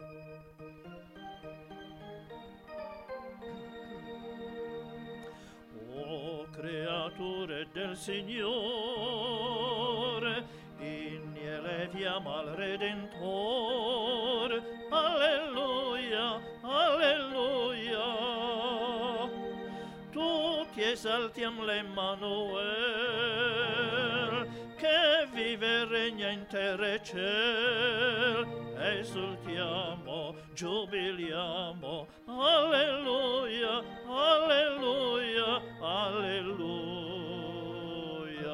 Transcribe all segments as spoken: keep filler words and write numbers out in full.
O creature del Signore, inni eleviamo al Redentor. Alleluia, alleluia. Tutti esaltiam l'Emmanuel, che vive e regna in terra e ciel. Esultiamo, giubiliamo, alleluia, alleluia, alleluia.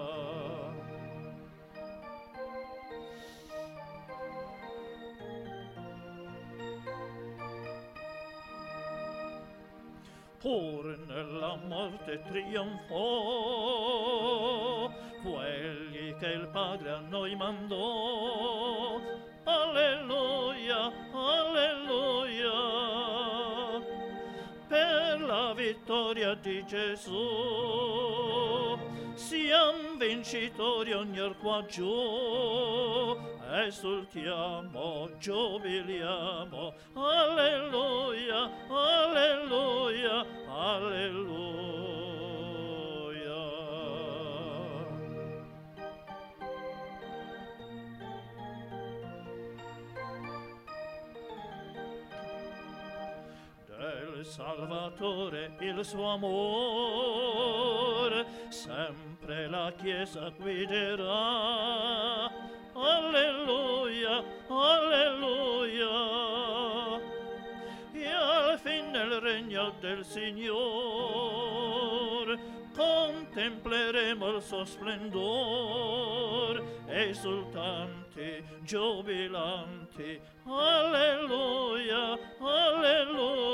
Pur nella morte trionfò, fu egli che il Padre a noi mandò. Alleluia, alleluia. Per la vittoria di Gesù siam vincitori ognor qua giù. Esultiamo, giubiliamo, alleluia, alleluia, alleluia. Del Salvatore il suo amor sempre la Chiesa guiderà. Alleluia, alleluia. E al fin nel regno del Signor contempleremo il suo splendor, esultanti, giubilanti. Alleluia, alleluia.